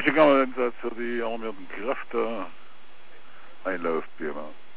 Als je kan inzetten die allemaal met een kracht einloopt, ja.